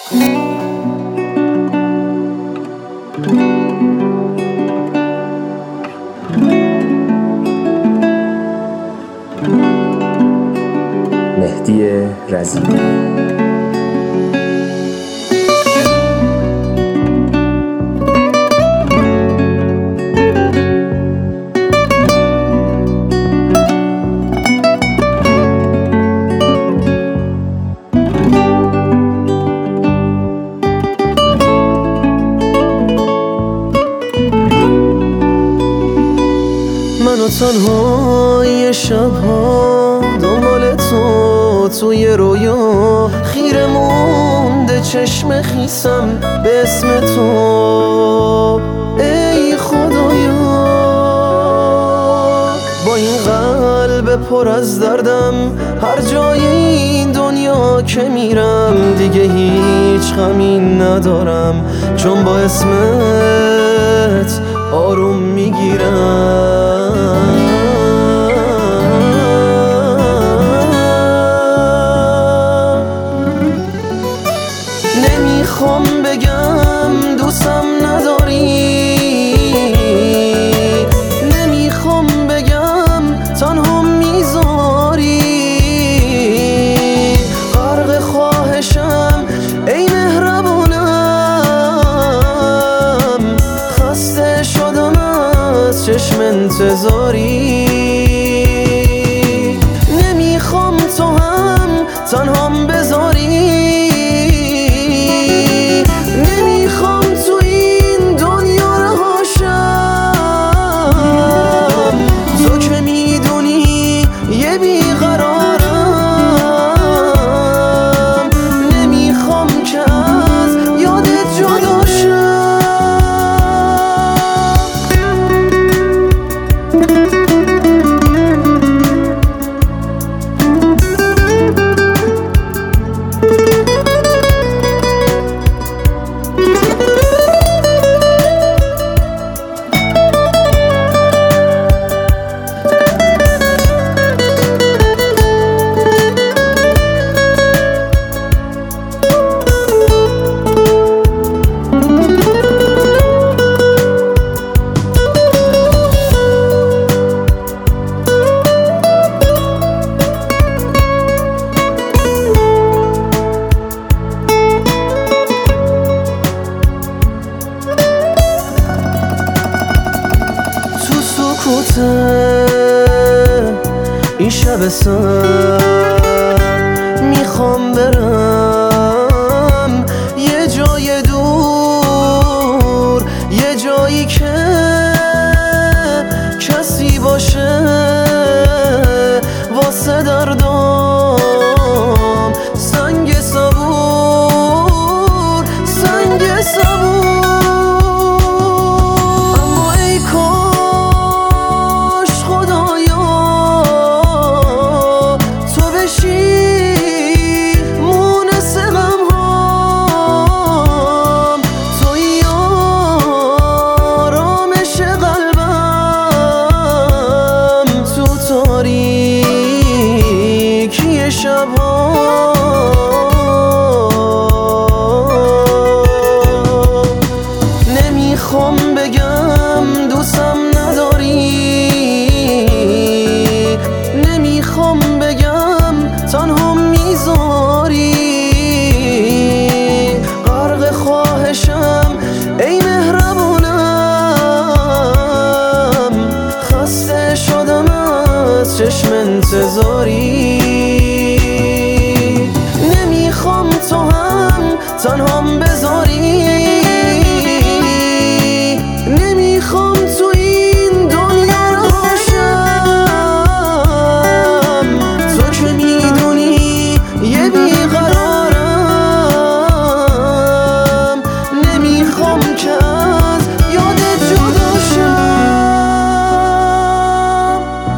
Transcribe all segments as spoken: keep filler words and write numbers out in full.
مهدی رضیعی. منو تنهای شبها دنبال تو توی رویا، خیره مونده چشم خیسم به اسم تو. ای خدایا با این قلب پر از دردم، هر جای این دنیا که میرم دیگه هیچ غمی ندارم، چون با اسمت آروم میگیرم. نمیخوام بگم دوستم نداری، نمیخوام بگم تنها میذاری، غرق خواهشم ای مهربونم، خسته شدم از چشم انتظاری. نمیخوام تو هم تنهام بذاری، این شب سر میخوام برم یه جای دور، یه جایی که کسی باشه واسه دردام، سنگ صبور، سنگ صبور. نمیخوام بگم دوستم نداری، نمیخوام بگم تنها میذاری، غرق خواهشم ای مهربونم، خسته شدم از چشم انتظاری. نمیخوام تو هم تنهام بذاری، نمیخوام تو این دنیا باشم، تو که میدونی یه بیقرارم، نمیخوام که از یادت جدا شم.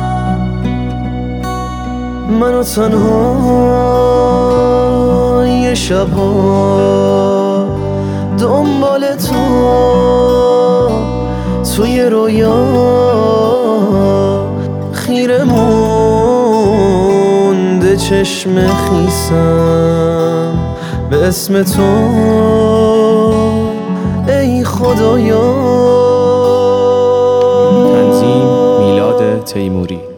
منو تنها یه شبها دنبال تو توی رویا، خیره مونده چشم خیسم به اسم تو ای خدایا. تنظیم میلاد تیموری.